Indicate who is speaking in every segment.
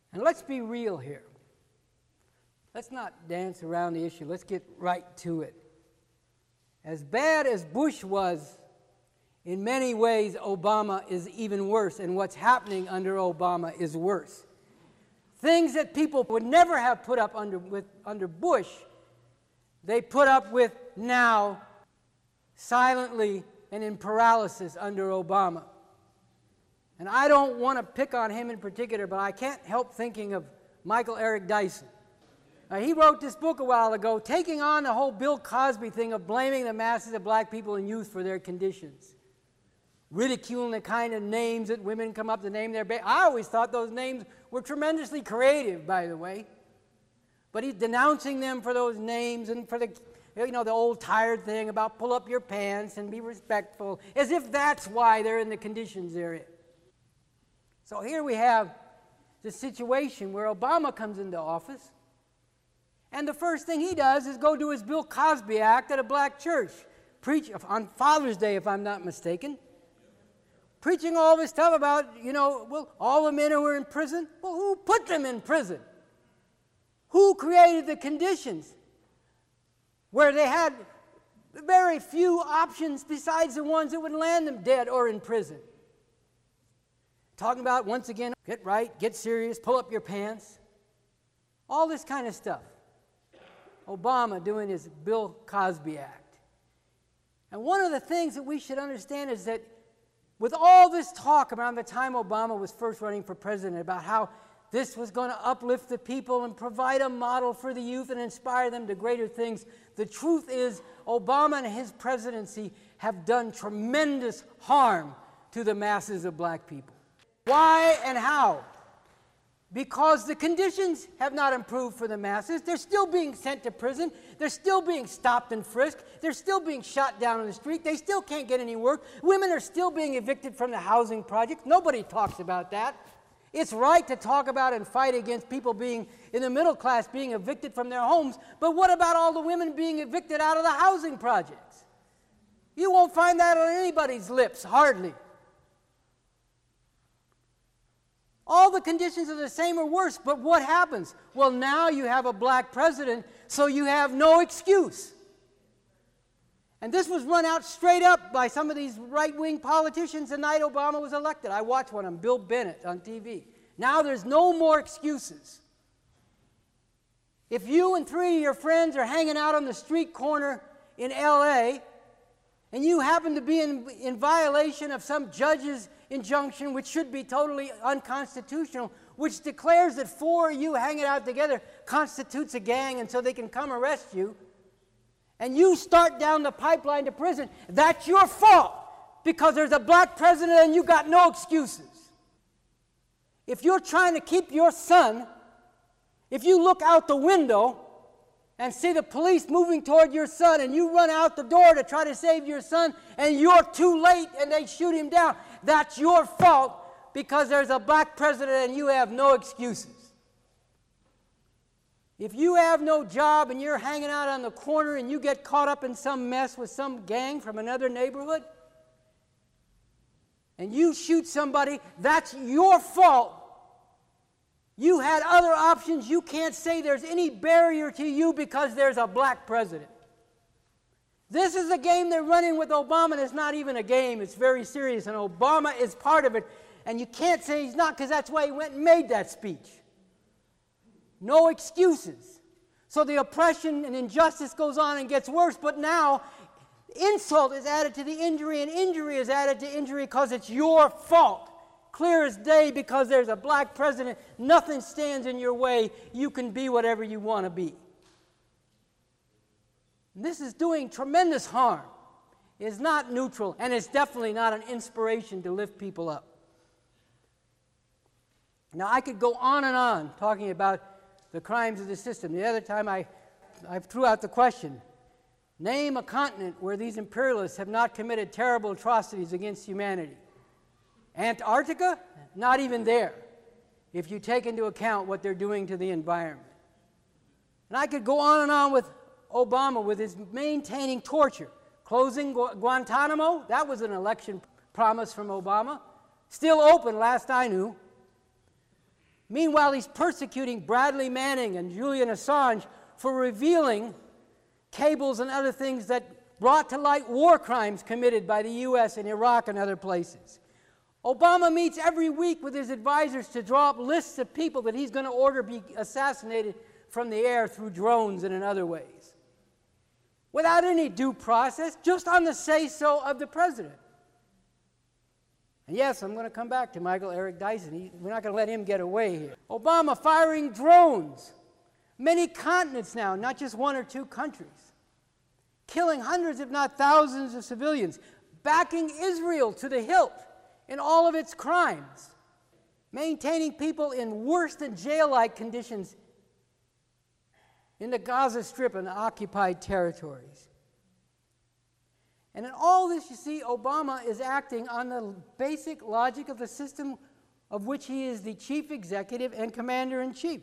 Speaker 1: And let's be real here. Let's not dance around the issue. Let's get right to it. As bad as Bush was, in many ways, Obama is even worse, and what's happening under Obama is worse. Things that people would never have put up under Bush, they put up with now, silently and in paralysis under Obama. And I don't want to pick on him in particular, but I can't help thinking of Michael Eric Dyson. He wrote this book a while ago, taking on the whole Bill Cosby thing of blaming the masses of black people and youth for their conditions. Ridiculing the kind of names that women come up to name their baby. I always thought those names were tremendously creative, by the way. But he's denouncing them for those names and for the old tired thing about pull up your pants and be respectful, as if that's why they're in the conditions they're in. So here we have the situation where Obama comes into office, and the first thing he does is go do his Bill Cosby act at a black church, preach on Father's Day, if I'm not mistaken, preaching all this stuff about, all the men who were in prison. Well, who put them in prison? Who created the conditions where they had very few options besides the ones that would land them dead or in prison? Talking about, once again, get right, get serious, pull up your pants, all this kind of stuff. Obama doing his Bill Cosby act. And one of the things that we should understand is that with all this talk around the time Obama was first running for president about how this was going to uplift the people and provide a model for the youth and inspire them to greater things, the truth is Obama and his presidency have done tremendous harm to the masses of black people. Why and how? Because the conditions have not improved for the masses. They're still being sent to prison. They're still being stopped and frisked. They're still being shot down on the street. They still can't get any work. Women are still being evicted from the housing project. Nobody talks about that. It's right to talk about and fight against people being in the middle class being evicted from their homes, but what about all the women being evicted out of the housing projects? You won't find that on anybody's lips, hardly. All the conditions are the same or worse, but what happens? Well, now you have a black president, so you have no excuse. And this was run out straight up by some of these right-wing politicians the night Obama was elected. I watched one of them, Bill Bennett, on TV. Now there's no more excuses. If you and three of your friends are hanging out on the street corner in L.A., and you happen to be in violation of some judge's injunction, which should be totally unconstitutional, which declares that four of you hanging out together constitutes a gang and so they can come arrest you, and you start down the pipeline to prison, that's your fault because there's a black president and you got no excuses. If you're trying to keep your son, if you look out the window and see the police moving toward your son and you run out the door to try to save your son and you're too late and they shoot him down, that's your fault because there's a black president and you have no excuses. If you have no job and you're hanging out on the corner and you get caught up in some mess with some gang from another neighborhood and you shoot somebody, that's your fault. You had other options. You can't say there's any barrier to you because there's a black president. This is a game they're running with Obama, and it's not even a game. It's very serious, and Obama is part of it. And you can't say he's not because that's why he went and made that speech. No excuses. So the oppression and injustice goes on and gets worse, but now insult is added to the injury, and injury is added to injury because it's your fault. Clear as day, because there's a black president, nothing stands in your way. You can be whatever you want to be. And this is doing tremendous harm. It's not neutral, and it's definitely not an inspiration to lift people up. Now, I could go on and on talking about the crimes of the system. The other time I threw out the question, name a continent where these imperialists have not committed terrible atrocities against humanity. Antarctica? Not even there, if you take into account what they're doing to the environment. And I could go on and on with Obama with his maintaining torture. Closing Guantanamo, that was an election promise from Obama. Still open last I knew. Meanwhile, he's persecuting Bradley Manning and Julian Assange for revealing cables and other things that brought to light war crimes committed by the U.S. in Iraq and other places. Obama meets every week with his advisors to draw up lists of people that he's going to order be assassinated from the air through drones and in other ways, without any due process, just on the say-so of the president. And yes, I'm going to come back to Michael Eric Dyson. We're not going to let him get away here. Obama firing drones, many continents now, not just one or two countries, killing hundreds if not thousands of civilians, backing Israel to the hilt in all of its crimes, maintaining people in worse than jail-like conditions in the Gaza Strip and the occupied territories. And in all this, you see, Obama is acting on the basic logic of the system of which he is the chief executive and commander-in-chief.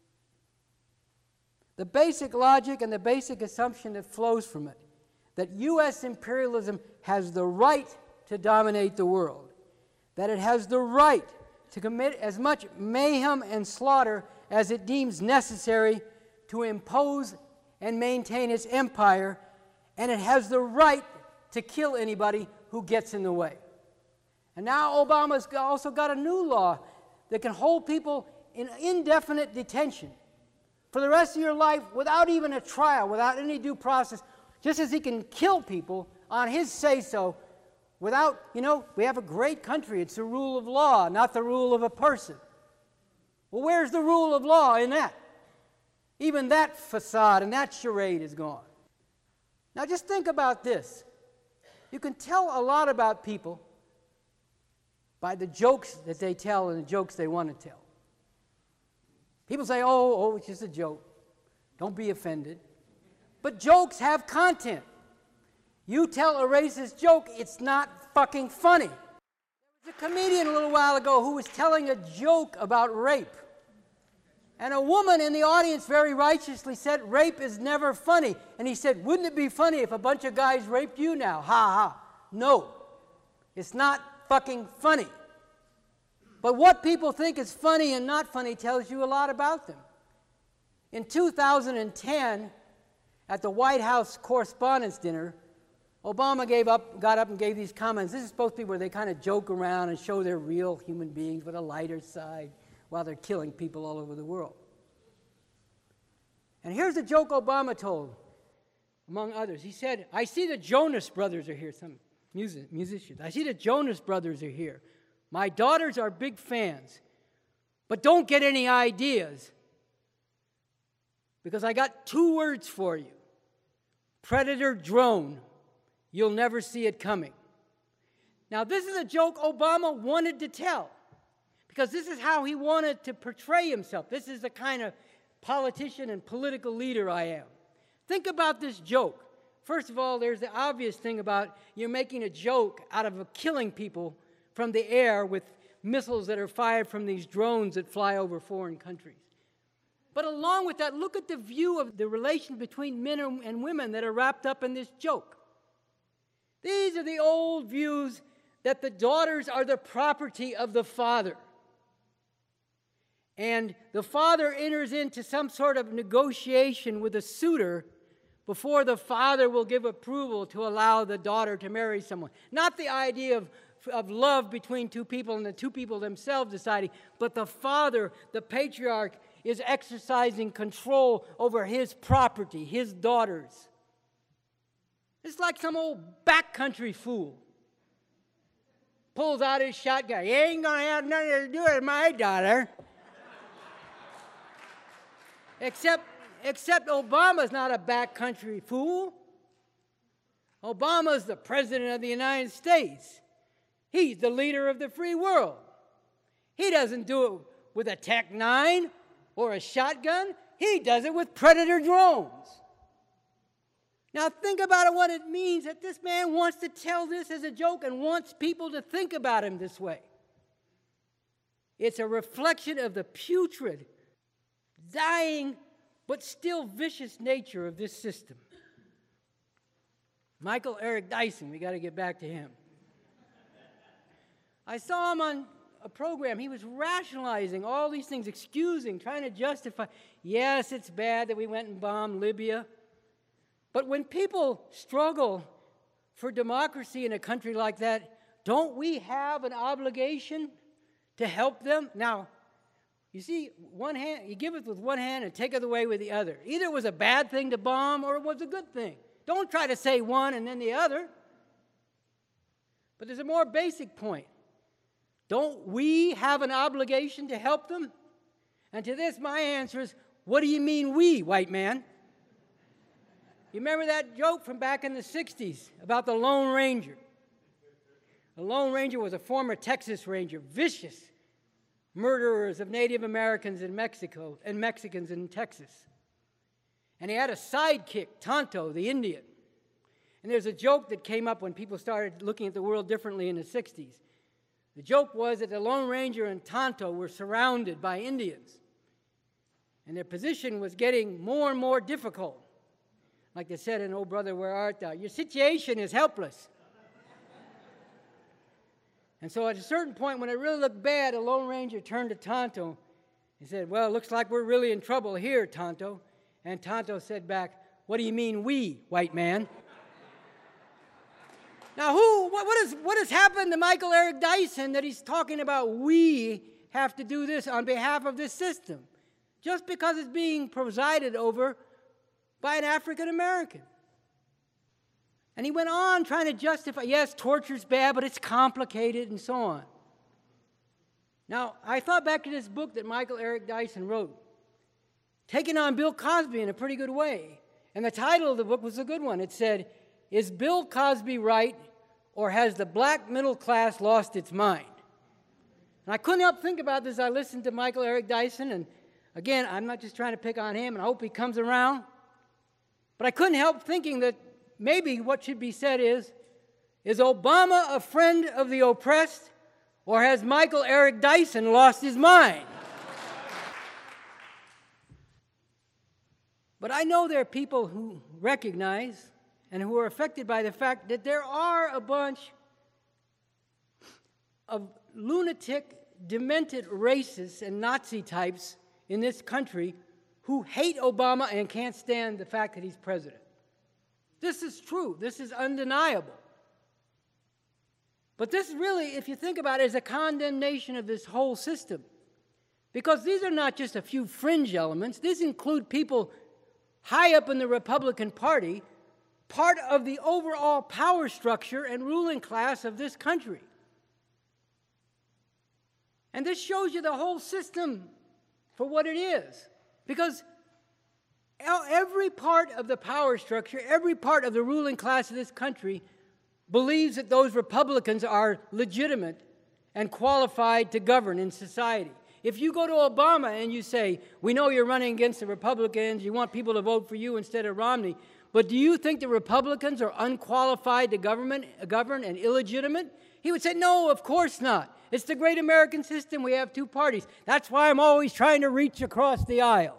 Speaker 1: The basic logic and the basic assumption that flows from it, that U.S. imperialism has the right to dominate the world, that it has the right to commit as much mayhem and slaughter as it deems necessary to impose and maintain its empire, and it has the right to kill anybody who gets in the way. And now Obama's also got a new law that can hold people in indefinite detention for the rest of your life without even a trial, without any due process, just as he can kill people on his say-so without, we have a great country. It's the rule of law, not the rule of a person. Well, where's the rule of law in that? Even that facade and that charade is gone. Now just think about this. You can tell a lot about people by the jokes that they tell and the jokes they want to tell. People say, oh, it's just a joke. Don't be offended. But jokes have content. You tell a racist joke, it's not fucking funny. There was a comedian a little while ago who was telling a joke about rape. And a woman in the audience very righteously said, rape is never funny. And he said, wouldn't it be funny if a bunch of guys raped you now? Ha ha. No, it's not fucking funny. But what people think is funny and not funny tells you a lot about them. In 2010, at the White House Correspondents' Dinner, Obama got up and gave these comments. This is supposed to be where they kind of joke around and show they're real human beings with a lighter side, while they're killing people all over the world. And here's a joke Obama told, among others. He said, I see the Jonas Brothers are here, some musicians. I see the Jonas Brothers are here. My daughters are big fans, but don't get any ideas, because I got 2 words for you. Predator drone. You'll never see it coming. Now, this is a joke Obama wanted to tell, because this is how he wanted to portray himself. This is the kind of politician and political leader I am. Think about this joke. First of all, there's the obvious thing about you're making a joke out of killing people from the air with missiles that are fired from these drones that fly over foreign countries. But along with that, look at the view of the relation between men and women that are wrapped up in this joke. These are the old views that the daughters are the property of the father. And the father enters into some sort of negotiation with a suitor before the father will give approval to allow the daughter to marry someone. Not the idea of love between two people and the two people themselves deciding, but the father, the patriarch, is exercising control over his property, his daughters. It's like some old backcountry fool pulls out his shotgun. You ain't going to have nothing to do with my daughter. Except Obama's not a backcountry fool. Obama's the president of the United States. He's the leader of the free world. He doesn't do it with a Tech-9 or a shotgun. He does it with Predator drones. Now think about what it means that this man wants to tell this as a joke and wants people to think about him this way. It's a reflection of the putrid, dying, but still vicious nature of this system. Michael Eric Dyson, we got to get back to him. I saw him on a program. He was rationalizing all these things, excusing, trying to justify. Yes, it's bad that we went and bombed Libya. But when people struggle for democracy in a country like that, don't we have an obligation to help them? Now, you see, one hand, you give it with one hand and take it away with the other. Either it was a bad thing to bomb or it was a good thing. Don't try to say one and then the other. But there's a more basic point. Don't we have an obligation to help them? And to this, my answer is, what do you mean we, white man? You remember that joke from back in the 60s about the Lone Ranger? The Lone Ranger was a former Texas Ranger, vicious murderers of Native Americans in Mexico and Mexicans in Texas. And he had a sidekick, Tonto, the Indian. And there's a joke that came up when people started looking at the world differently in the 60s. The joke was that the Lone Ranger and Tonto were surrounded by Indians. And their position was getting more and more difficult. Like they said in Oh Brother, Where Art Thou? Your situation is helpless. And so at a certain point, when it really looked bad, the Lone Ranger turned to Tonto and said, well, it looks like we're really in trouble here, Tonto. And Tonto said back, what do you mean we, white man? Now, what has happened to Michael Eric Dyson that he's talking about we have to do this on behalf of this system? Just because it's being presided over by an African American. And he went on trying to justify, yes, torture's bad, but it's complicated and so on. Now, I thought back to this book that Michael Eric Dyson wrote, taking on Bill Cosby in a pretty good way. And the title of the book was a good one. It said, Is Bill Cosby right, or has the black middle class lost its mind? And I couldn't help think about this as I listened to Michael Eric Dyson. And again, I'm not just trying to pick on him, and I hope he comes around. But I couldn't help thinking that maybe what should be said is Obama a friend of the oppressed, or has Michael Eric Dyson lost his mind? But I know there are people who recognize and who are affected by the fact that there are a bunch of lunatic, demented racists and Nazi types in this country who hate Obama and can't stand the fact that he's president. This is true. This is undeniable. But this really, if you think about it, is a condemnation of this whole system. Because these are not just a few fringe elements. These include people high up in the Republican Party, part of the overall power structure and ruling class of this country. And this shows you the whole system for what it is. Because every part of the power structure, every part of the ruling class of this country believes that those Republicans are legitimate and qualified to govern in society. If you go to Obama and you say, we know you're running against the Republicans, you want people to vote for you instead of Romney, but do you think the Republicans are unqualified to govern and illegitimate? He would say, no, of course not. It's the great American system. We have two parties. That's why I'm always trying to reach across the aisle.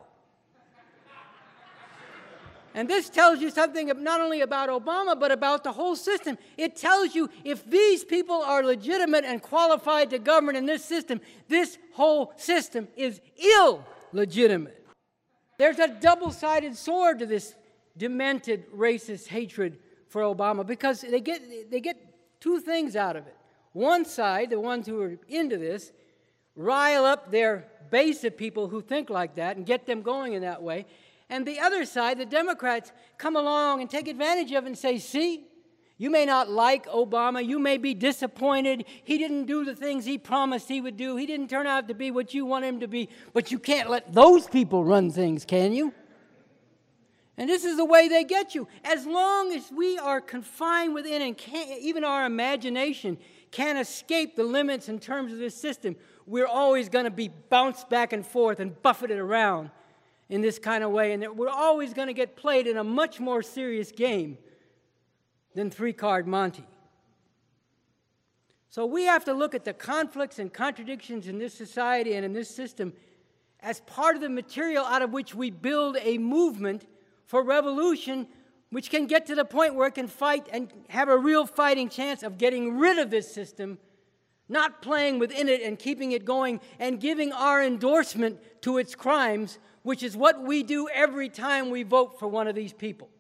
Speaker 1: And this tells you something not only about Obama, but about the whole system. It tells you if these people are legitimate and qualified to govern in this system, this whole system is illegitimate. There's a double-sided sword to this demented racist hatred for Obama because they get two things out of it. One side, the ones who are into this, rile up their base of people who think like that and get them going in that way. And the other side, the Democrats, come along and take advantage of it and say, see, you may not like Obama, you may be disappointed, he didn't do the things he promised he would do, he didn't turn out to be what you want him to be, but you can't let those people run things, can you? And this is the way they get you. As long as we are confined within and even our imagination can't escape the limits in terms of this system, we're always going to be bounced back and forth and buffeted around in this kind of way, and that we're always going to get played in a much more serious game than three-card Monte. So we have to look at the conflicts and contradictions in this society and in this system as part of the material out of which we build a movement for revolution which can get to the point where it can fight and have a real fighting chance of getting rid of this system not playing within it and keeping it going and giving our endorsement to its crimes, which is what we do every time we vote for one of these people.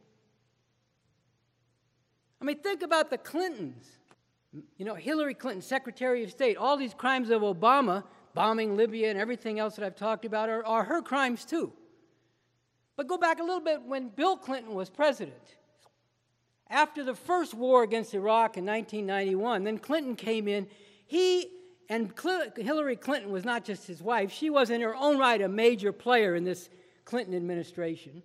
Speaker 1: I mean, think about the Clintons. You know, Hillary Clinton, Secretary of State, all these crimes of Obama, bombing Libya and everything else that I've talked about, are her crimes too. But go back a little bit when Bill Clinton was president. After the first war against Iraq in 1991, then Clinton came in. Hillary Clinton was not just his wife, she was in her own right a major player in this Clinton administration.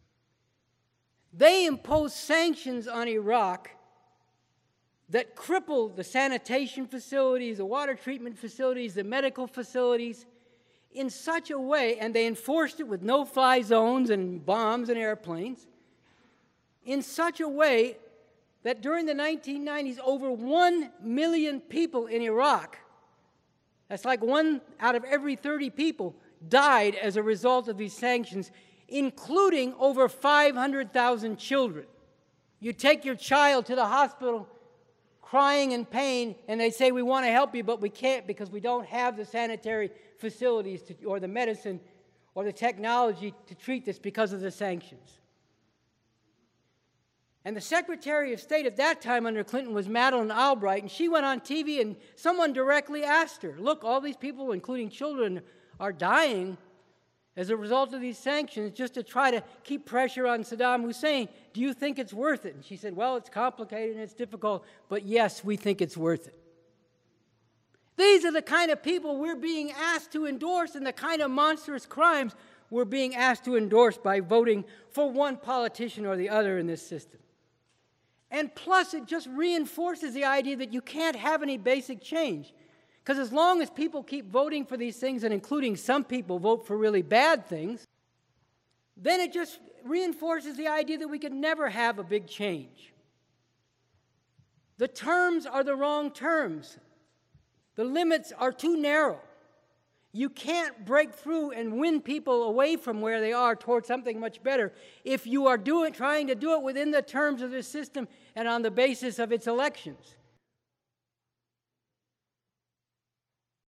Speaker 1: They imposed sanctions on Iraq that crippled the sanitation facilities, the water treatment facilities, the medical facilities in such a way, and they enforced it with no-fly zones and bombs and airplanes, in such a way that during the 1990s, over 1 million people in Iraq, that's like 1 out of every 30 people, died as a result of these sanctions, including over 500,000 children. You take your child to the hospital crying in pain, and they say, we want to help you, but we can't because we don't have the sanitary facilities or the medicine or the technology to treat this because of the sanctions. And the Secretary of State at that time under Clinton was Madeleine Albright, and she went on TV and someone directly asked her, look, all these people, including children, are dying as a result of these sanctions just to try to keep pressure on Saddam Hussein. Do you think it's worth it? And she said, well, it's complicated and it's difficult, but yes, we think it's worth it. These are the kind of people we're being asked to endorse and the kind of monstrous crimes we're being asked to endorse by voting for one politician or the other in this system. And plus, it just reinforces the idea that you can't have any basic change. Because as long as people keep voting for these things, and including some people vote for really bad things, then it just reinforces the idea that we could never have a big change. The terms are the wrong terms. The limits are too narrow. You can't break through and win people away from where they are towards something much better if you are trying to do it within the terms of the system and on the basis of its elections.